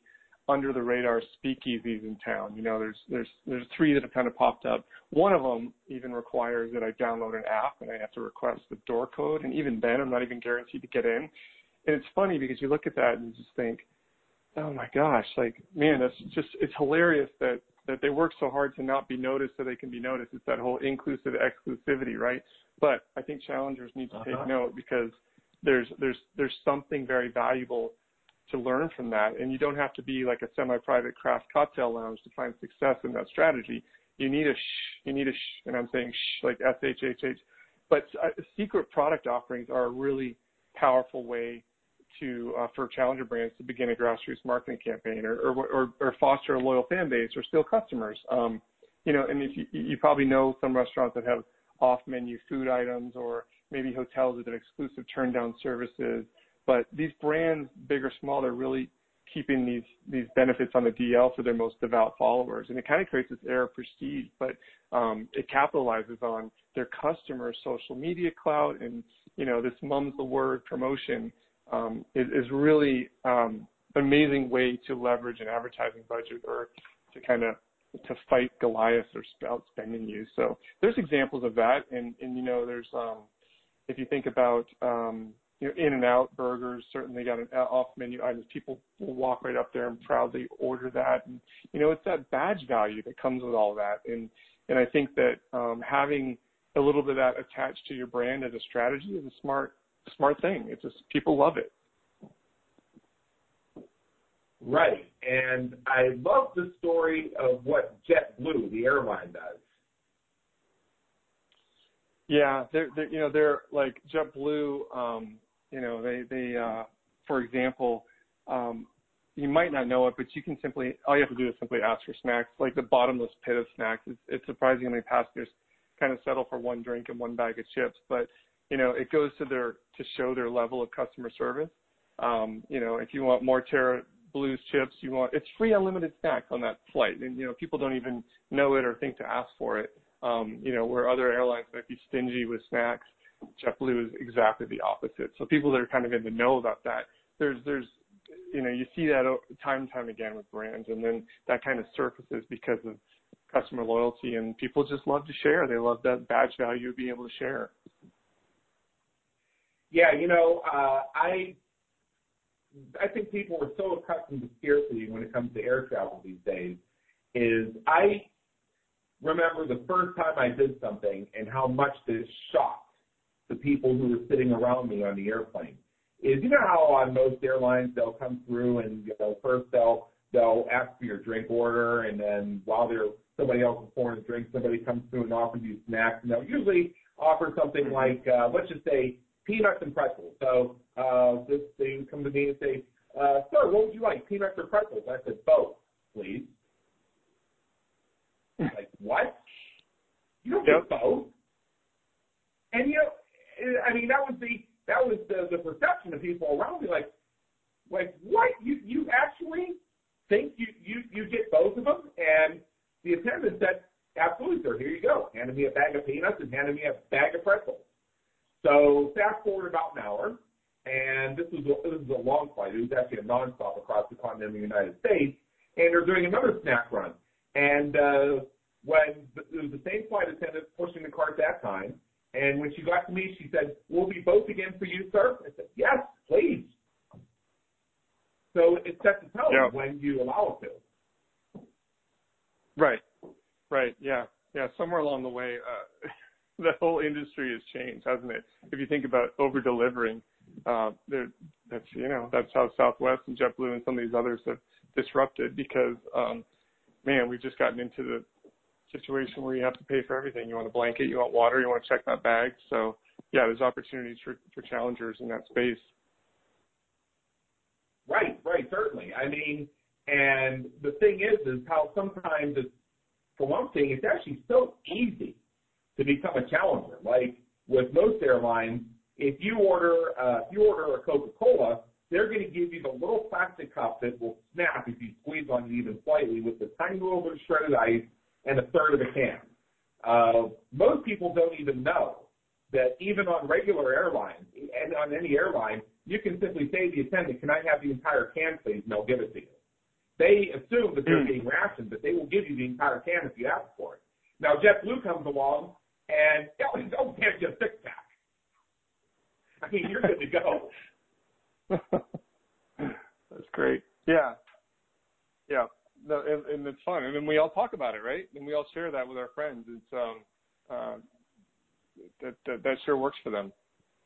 under the radar speakeasies in town. You know, there's 3 that have kind of popped up. One of them even requires that I download an app and I have to request the door code, and even then I'm not even guaranteed to get in. And it's funny because you look at that and you just think, oh my gosh, like, man, it's hilarious that they work so hard to not be noticed so they can be noticed. It's that whole inclusive exclusivity, right? But I think challengers need to take note, because there's something very valuable to learn from that. And you don't have to be like a semi-private craft cocktail lounge to find success in that strategy. You need and I'm saying like SHHH. But secret product offerings are a really powerful way to for challenger brands to begin a grassroots marketing campaign or foster a loyal fan base or steal customers. You know, and if you probably know some restaurants that have off-menu food items, or maybe hotels that have exclusive turn-down services. But these brands, big or small, they're really keeping these benefits on the DL for their most devout followers. And it kind of creates this air of prestige, but it capitalizes on their customers' social media clout, and, you know, this mum's the word promotion is really an amazing way to leverage an advertising budget, or to fight Goliath or outspending you. So there's examples of that. And you know, there's, if you think about, you know, In-N-Out burgers certainly got an off-menu items. People will walk right up there and proudly order that. And, you know, it's that badge value that comes with all that. And I think that having a little bit of that attached to your brand as a strategy is a smart thing. It's just, people love it. Right. And I love the story of what JetBlue, the airline, does. Yeah, they're like JetBlue. You know, they for example, you might not know it, but you can all you have to do is simply ask for snacks, like the bottomless pit of snacks. It's surprising how many passengers kind of settle for one drink and one bag of chips, but you know, it goes to show their level of customer service. You know, if you want more Terra Blues chips, it's free unlimited snacks on that flight, and you know, people don't even know it or think to ask for it. You know, where other airlines might be stingy with snacks, JetBlue is exactly the opposite. So people that are kind of in the know about that, there's you know, you see that time and time again with brands, and then that kind of surfaces because of customer loyalty, and people just love to share. They love that badge value of being able to share. Yeah, you know, I think people are so accustomed to scarcity when it comes to air travel these days. I remember the first time I did something and how much this shocked the people who were sitting around me on the airplane. You know how on most airlines they'll come through and, you know, first they'll ask for your drink order, and then while somebody else is pouring a drink, somebody comes through and offers you snacks, and they'll usually offer something like, let's just say, peanuts and pretzels. So they come to me and say, sir, what would you like, peanuts or pretzels? I said, both, please. Like, what? You don't get both? And, you know, I mean, that was the perception of people around me, like what? You actually think you get both of them? And the attendant said, absolutely, sir, here you go. Handed me a bag of peanuts and handed me a bag of pretzels. So fast forward about an hour, and this was a long flight. It was actually a nonstop across the continental United States, and they're doing another snack run. And when it was the same flight attendant pushing the cart that time, and when she got to me, she said, "Will we both again for you, sir?" I said, "Yes, please." So it sets the tone when you allow it to. Right. Yeah. Somewhere along the way, the whole industry has changed, hasn't it? If you think about over delivering, that's how Southwest and JetBlue and some of these others have disrupted, because, man, we've just gotten into the situation where you have to pay for everything. You want a blanket, you want water, you want to check that bag. So, yeah, there's opportunities for challengers in that space. Right, certainly. I mean, and the thing is how sometimes for one thing, it's actually so easy to become a challenger. Like with most airlines, if you order a Coca-Cola, they're going to give you the little plastic cup that will snap if you squeeze on it even slightly, with a tiny little bit of shredded ice and a third of a can. Most people don't even know that even on regular airlines and on any airline, you can simply say to the attendant, "Can I have the entire can, please?" and they'll give it to you. they assume that they're being rationed, but they will give you the entire can if you ask for it. Now, JetBlue comes along, and oh, can't get a six-pack. I mean, you're good to go. That's great. Yeah. Yeah. No, and it's fun. And then we all talk about it, right? And we all share that with our friends. It's that sure works for them.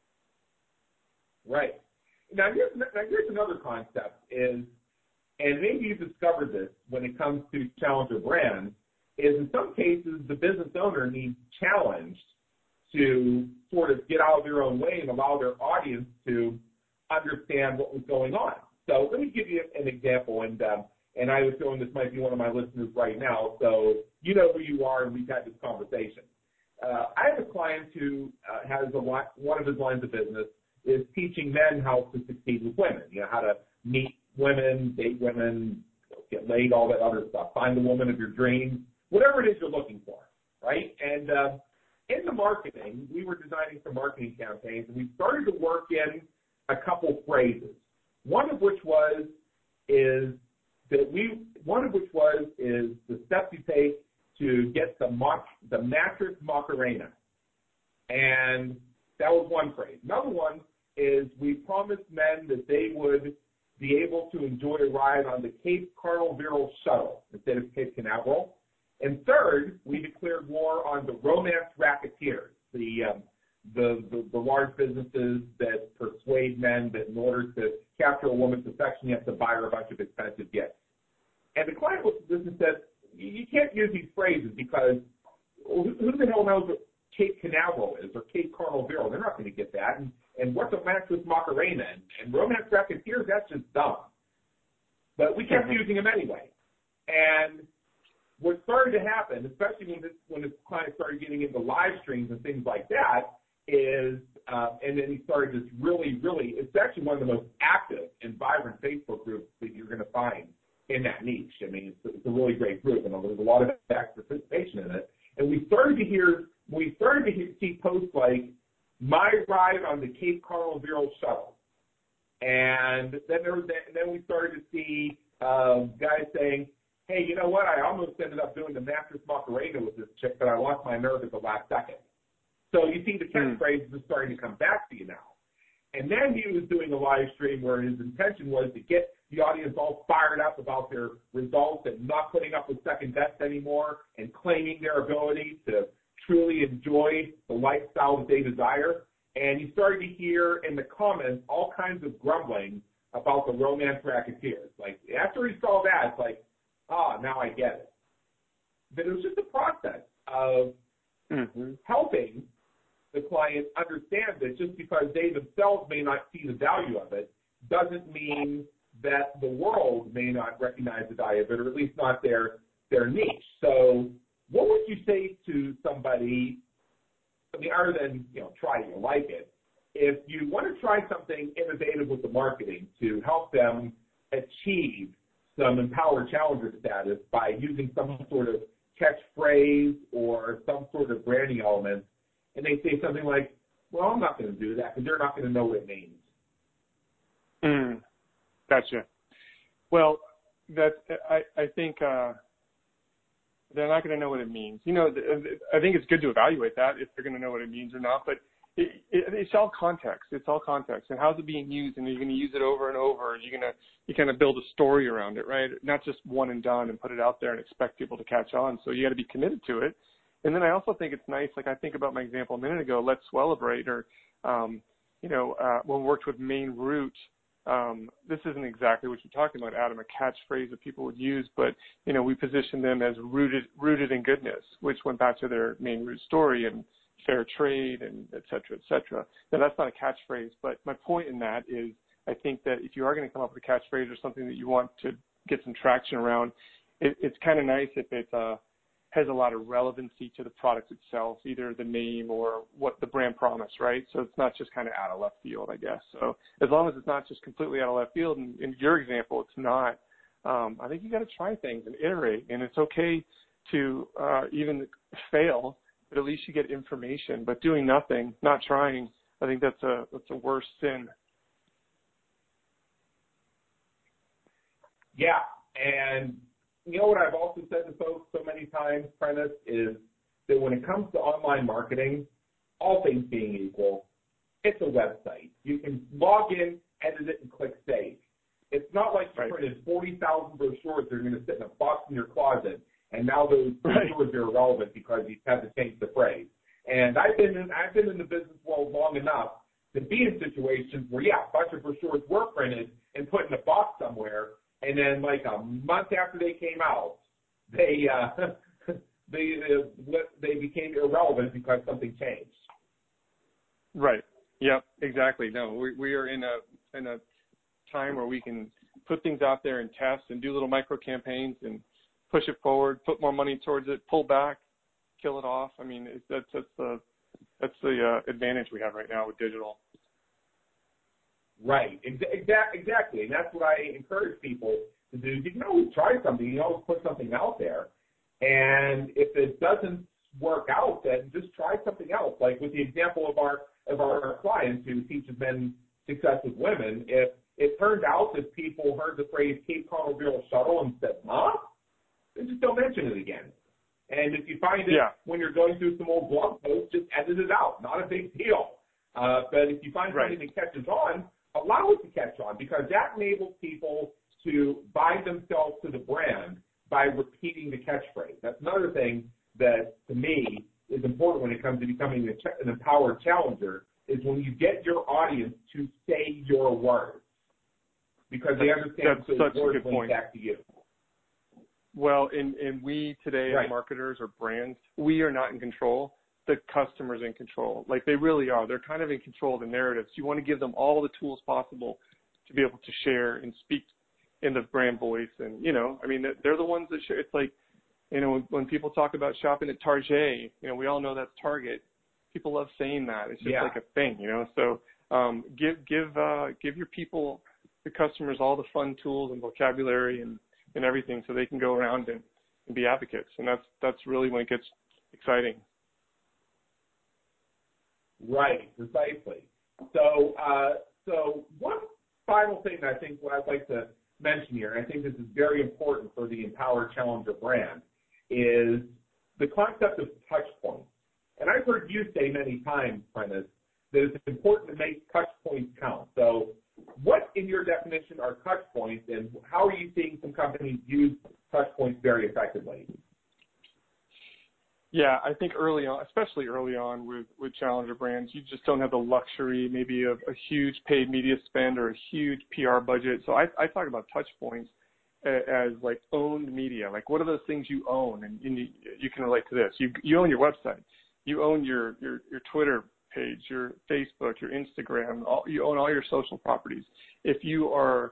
Right. Now here's another concept is, and maybe you've discovered this when it comes to challenger brands, is in some cases the business owner needs challenged to sort of get out of their own way and allow their audience to understand what was going on. So let me give you an example, and I was feeling this might be one of my listeners right now, so you know who you are, and we've had this conversation. I have a client who has one of his lines of business is teaching men how to succeed with women, how to meet women, date women, get laid, all that other stuff, find the woman of your dreams, whatever it is you're looking for, right? And in the marketing, we were designing some marketing campaigns, and we started to work in a couple phrases. One of which was the steps you take to get the mattress Macarena, and that was one phrase. Another one is we promised men that they would be able to enjoy a ride on the Cape Canaveral shuttle instead of Cape Canaveral. And third, we declared war on the romance racketeers, the large businesses that persuade men that in order to capture a woman's affection, you have to buy her a bunch of expensive gifts. And the client looked at this and said, you can't use these phrases because who the hell knows what Cape Canaveral is or Cape Canaveral? They're not going to get that. And what's a match with Macarena? And romance racketeers, that's just dumb. But we kept using them anyway. And what started to happen, especially when this client started getting into live streams and things like that, is, and then he started this really, it's actually one of the most active and vibrant Facebook groups that you're going to find in that niche. I mean, it's a really great group, and there's a lot of active participation in it. And we started to see posts like, my ride on the Cape Canaveral shuttle. And then we started to see guys saying, hey, you know what, I almost ended up doing the mattress Macarena with this chick, but I lost my nerve at the last second. So you see the catchphrases are starting to come back to you now. And then he was doing a live stream where his intention was to get the audience all fired up about their results and not putting up with second best anymore and claiming their ability to truly enjoy the lifestyle that they desire. And you started to hear in the comments all kinds of grumbling about the romance racketeers. Like, after he saw that, it's like, now I get it. But it was just a process of helping the client understand that just because they themselves may not see the value of it doesn't mean that the world may not recognize the value of it, or at least not their niche. So what would you say to somebody, I mean, other than, try it, you like it, if you want to try something innovative with the marketing to help them achieve some empowered challenger status by using some sort of catchphrase or some sort of branding element, and they say something like, well, I'm not going to do that because they're not going to know what it means. Gotcha. Well, I think they're not going to know what it means. I think it's good to evaluate that if they're going to know what it means or not, but it's all context. It's all context. And how's it being used? And are you going to use it over and over? You kind of build a story around it, right? Not just one and done and put it out there and expect people to catch on. So you got to be committed to it. And then I also think it's nice, like I think about my example a minute ago, Let's Celebrate, or, when we worked with Maine Root, this isn't exactly what you're talking about, Adam, a catchphrase that people would use, but, we positioned them as rooted in goodness, which went back to their Maine Root story and fair trade and et cetera, et cetera. Now, that's not a catchphrase, but my point in that is I think that if you are going to come up with a catchphrase or something that you want to get some traction around, it's kind of nice if it has a lot of relevancy to the product itself, either the name or what the brand promise, right? So it's not just kind of out of left field, I guess. So as long as it's not just completely out of left field, and in your example, it's not, I think you got to try things and iterate, and it's okay to even fail, but at least you get information. But doing nothing, not trying, I think that's a worse sin. Yeah, And you know what I've also said to folks so many times, Prentice, is that when it comes to online marketing, all things being equal, it's a website. You can log in, edit it, and click save. It's not like you printed 40,000 brochures that are going to sit in a box in your closet, and now those brochures are irrelevant because you had to change the phrase. And I've been in the business world long enough to be in situations where, yeah, a bunch of brochures were printed and put in a box somewhere, and then like a month after they came out, they became irrelevant because something changed. Right. Yep. Exactly. No, we are in a time where we can put things out there and test and do little micro campaigns and push it forward, put more money towards it, pull back, kill it off. I mean, that's the advantage we have right now with digital. Right. Exactly. And that's what I encourage people to do. You can always try something. You can always put something out there. And if it doesn't work out, then just try something else. Like with the example of our client who teaches men success with women, if it turned out that people heard the phrase Cape Canaveral shuttle and said, huh? Then just don't mention it again. And if you find it when you're going through some old blog posts, just edit it out. Not a big deal. But if you find something that catches on, allow it to catch on, because that enables people to bind themselves to the brand by repeating the catchphrase. That's another thing that, to me, is important when it comes to becoming an empowered challenger, is when you get your audience to say your words, because they understand those words link back to you. Well, and we today as marketers or brands, we are not in control. The customer's in control. Like, they really are. They're kind of in control of the narratives. You want to give them all the tools possible to be able to share and speak in the brand voice. And, you know, I mean, they're the ones that share. It's like, you know, when people talk about shopping at Target, you know, we all know that's Target. People love saying that. It's just like a thing, you know. So give your people, the customers, all the fun tools and vocabulary and everything, so they can go around and be advocates. And that's really when it gets exciting. Right, precisely. So one final thing that I think what I'd like to mention here, and I think this is very important for the Empowered Challenger brand, is the concept of touch points. And I've heard you say many times, Prentice, that it's important to make touch points count. So what, in your definition, are touch points, and how are you seeing some companies use touch points very effectively? Yeah, I think early on, especially early on with challenger brands, you just don't have the luxury maybe of a huge paid media spend or a huge PR budget. So I talk about touch points as like owned media. Like, what are those things you own? And you can relate to this. You own your website. You own your Twitter page, your Facebook, your Instagram. You own all your social properties. If you are,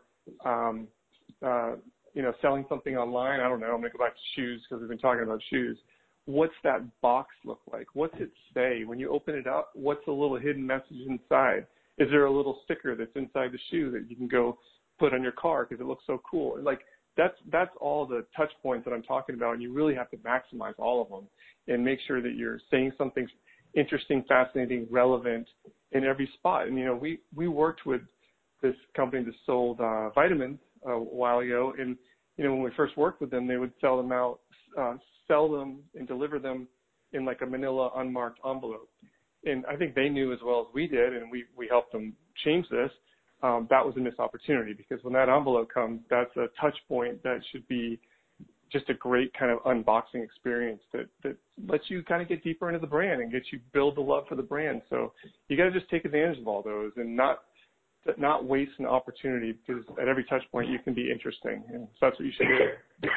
selling something online, I don't know, I'm going to go back to shoes because we've been talking about shoes. What's that box look like? What's it say? When you open it up, what's the little hidden message inside? Is there a little sticker that's inside the shoe that you can go put on your car because it looks so cool? Like, that's all the touch points that I'm talking about, and you really have to maximize all of them and make sure that you're saying something interesting, fascinating, relevant in every spot. And, you know, we worked with this company that sold vitamins a while ago, and, you know, when we first worked with them, they would sell them and deliver them in like a manila unmarked envelope. And I think they knew as well as we did, and we helped them change this. That was a missed opportunity, because when that envelope comes, that's a touch point that should be just a great kind of unboxing experience that lets you kind of get deeper into the brand and gets you build the love for the brand. So you got to just take advantage of all those and not waste an opportunity, because at every touch point you can be interesting, and so that's what you should do.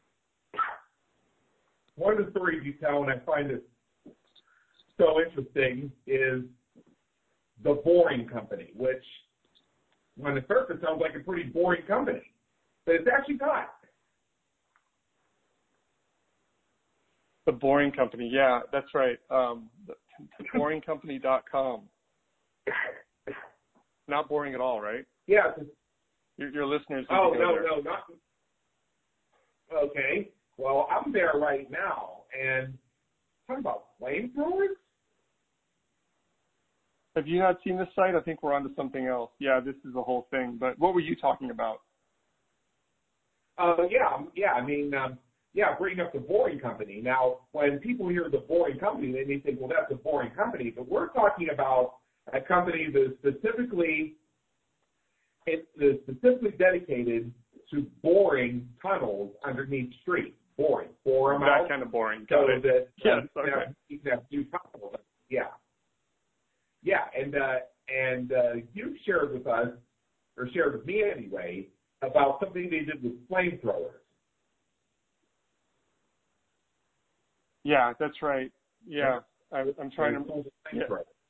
One of the stories you tell, and I find it so interesting, is The Boring Company, which on the surface sounds like a pretty boring company, but it's actually not. The Boring Company, yeah, that's right. Boringcompany.com. Not boring at all, right? Yeah. Your listeners. Oh, no, not. Okay. Well, I'm there right now, and talking about flamethrowers? Have you not seen this site? I think we're onto something else. Yeah, this is the whole thing. But what were you talking about? Bringing up the Boring Company. Now, when people hear the Boring Company, they may think, well, that's a boring company. But we're talking about a company that's specifically dedicated to boring tunnels underneath streets. Boring. Bore them out. That kind of boring. So that you can have new tunnels. Yeah. Yeah, and you shared with us, or shared with me anyway, about something they did with flamethrowers. Yeah, that's right. Yeah, I'm trying to. Yeah.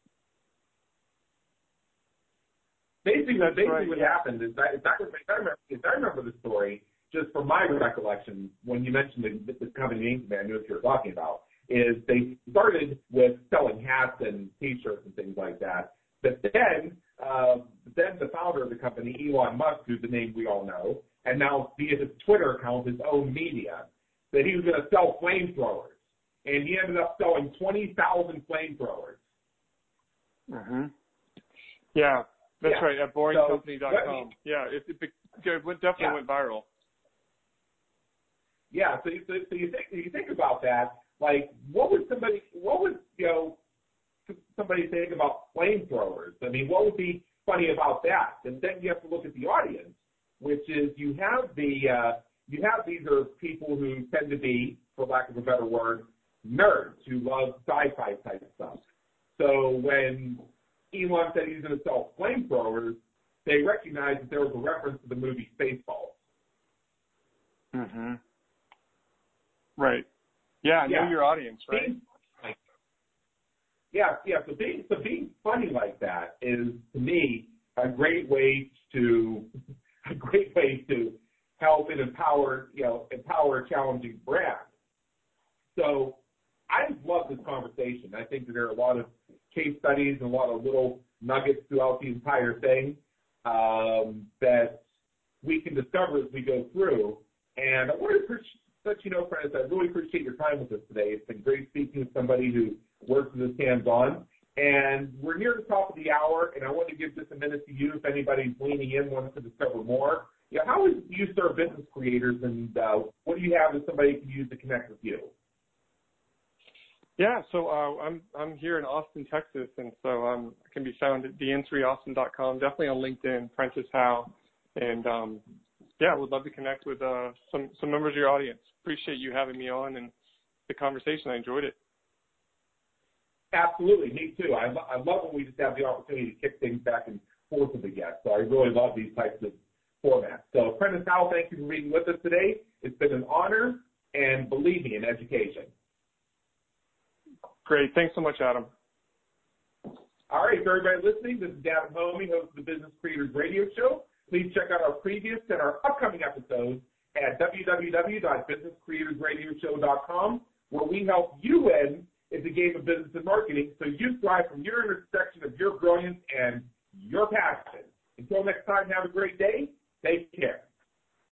Basically, what happened is I remember the story just from my recollection when you mentioned the company name, I knew what you were talking about. Is they started with selling hats and T-shirts and things like that. But then the founder of the company, Elon Musk, who's the name we all know, and now via his Twitter account, his own media, that he was going to sell flamethrowers. And he ended up selling 20,000 flamethrowers. Mm-hmm. Yeah, that's right, at boringcompany.com. It went viral. Yeah, so you think about that, like, what would somebody think about flamethrowers? I mean, what would be funny about that? And then you have to look at the audience, which is you have these are people who tend to be, for lack of a better word, nerds who love sci-fi type stuff. So when Elon said he was going to sell flamethrowers, they recognized that there was a reference to the movie Spaceballs. Mm-hmm. Right. Yeah, know your audience, right? So being funny like that is, to me, a great way to help and empower a challenging brand. So I love this conversation. I think that there are a lot of case studies and a lot of little nuggets throughout the entire thing that we can discover as we go through. And I want to let you know, friends, I really appreciate your time with us today. It's been great speaking with somebody who works with his hands-on. And we're near the top of the hour, and I want to give just a minute to you if anybody's leaning in, wants to discover more. How do you serve business creators, and what do you have that somebody can use to connect with you? Yeah, so I'm here in Austin, Texas, and so I can be found at dn3austin.com, definitely on LinkedIn, Prentice Howe, and would love to connect with some members of your audience. Appreciate you having me on and the conversation. I enjoyed it. Absolutely, me too. I love when we just have the opportunity to kick things back and forth with the guests. So I really love these types of formats. So Prentice Howe, thank you for being with us today. It's been an honor, and believe me, in education. Great. Thanks so much, Adam. All right, for everybody listening, this is Adam Homey, host of the Business Creators Radio Show. Please check out our previous and our upcoming episodes at www.businesscreatorsradioshow.com, where we help you win in the game of business and marketing so you thrive from your intersection of your brilliance and your passion. Until next time, have a great day. Take care.